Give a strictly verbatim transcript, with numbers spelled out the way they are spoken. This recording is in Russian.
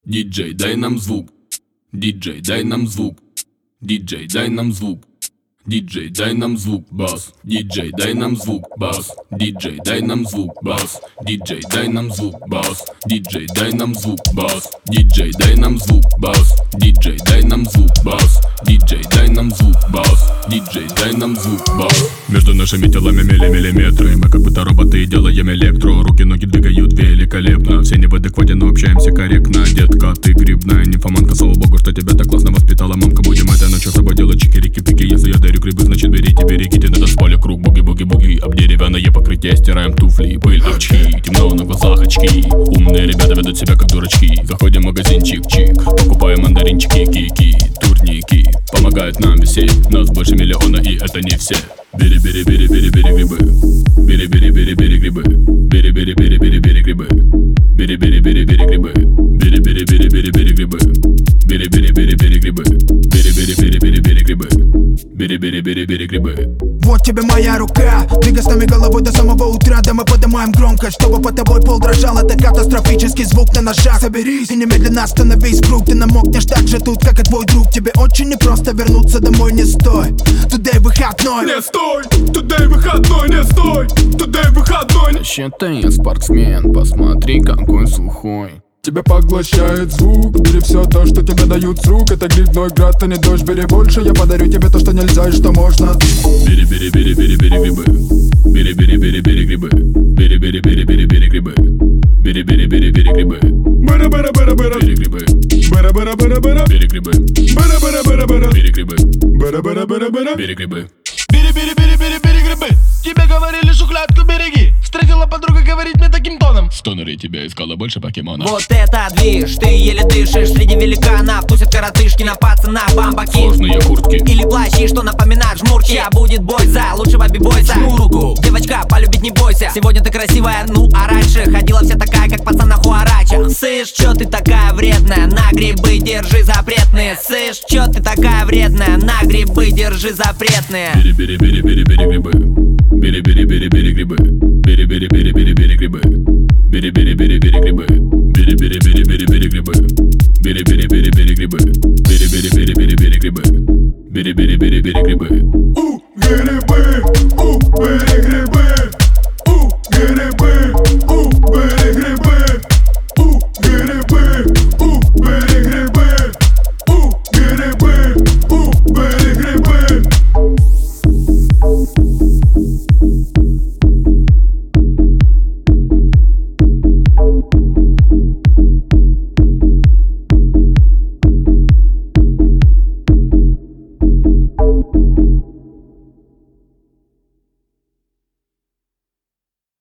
Диджей, дай нам звук. Диджей, дай нам звук. Диджей, дай нам звук. Диджей, дай нам звук, бас. Диджей, дай нам звук, бас. Диджей, дай нам звук, бас. Диджей, дай нам звук, бас. Диджей, дай нам звук, бас. Диджей, дай нам звук, бас. Диджей, дай нам звук, бас. Диджей, дай нам звук, бас. Диджей, дай нам звук, бас. Между нашими телами мили-миллиметры. Мы как будто роботы и делаем электро. Руки-ноги двигают великолепно. Все не в адеквате, но общаемся корректно. Детка, ты грибная нимфоманка. Слава богу, что тебя так классно воспитала мамка. Будем этой ночью с собой делать чики-рики-пики. Если я дарю грибы, значит берите, берегите. На танцполе круг, буги-буги-буги. Об деревянное покрытие стираем туфли, пыль, очки. Темно на глазах очки. Умные ребята ведут себя как дурачки. Заходим в магазин чик-чик. Покупаем мандаринчики, ки-ки. Турники помогают нам висеть. Нас больше миллиона и это не все. Бери-бери-бери-бери-бери грибы. Бери-бери-бери-бери грибы. Бери-бери-бери-бери-бери грибы. Бери-бери-бери-бери грибы. Бери-бери-бери-бери-бери грибы. Бери-бери-бери-бери грибы. Бери-бери-бери-бери-бери грибы. Бери-бери-бери-бери грибы. Вот тебе моя рука, двигай с нами головой до самого утра. Да мы поднимаем громко, чтобы по тобой пол дрожал. Это катастрофический звук на ножах. Соберись и немедленно остановись в круг. Ты намокнешь так же тут, как и твой друг. Тебе очень непросто вернуться домой, не стой. Today выходной. Не стой, today выходной, не стой. Today выходной. Вообще-то я спортсмен, посмотри какой сухой. Тебя поглощает звук. Бери все то, что тебе дают с рук. Это грибной град, а не дождь. Бери больше, я подарю тебе то, что нельзя и что можно. Бери-бери-бери-бери-бери грибы. Бери-бери-бери-бери грибы. Бери-бери-бери-бери-бери грибы. Бери-бери-бери-бери грибы. Бара-бара-бара-бара. Бери грибы. Бара-бара-бара-бара. Бери грибы. Бара-бара-бара-бара. Бери грибы. Бара-бара-бара-бара. Бери грибы. Бери-бери-бери-бери-бери грибы. Тебе говорили, шухлядку береги. Встретила подруга, говорит мне таким тоном: Что на тебя искала больше покемонов? Вот это движ, ты еле дышишь. Среди великанов тусят коротышки, на пацанах бамбаки. Сложные куртки или плащи, что напоминают жмурки. А будет бой за лучшего бибойса. Жму руку, девочка, полюбить не бойся. Сегодня ты красивая, ну а раньше ходила вся такая, как пацан на хуарачах. Сышь, чё ты такая вредная? На грибы держи запретные. Сышь, чё ты такая вредная? На грибы держи запретные. Бери-бери-бери-бери-бери грибы. Бери-бери-бери-бери грибы. Бери-бери-бери-бери-бери грибы. Бери-бери-бери-бери грибы. Бери-бери-бери-бери-бери грибы. Бери-бери-бери-бери грибы. Бери-бери-бери-бери грибы. Бери-бери-бери-бери грибы.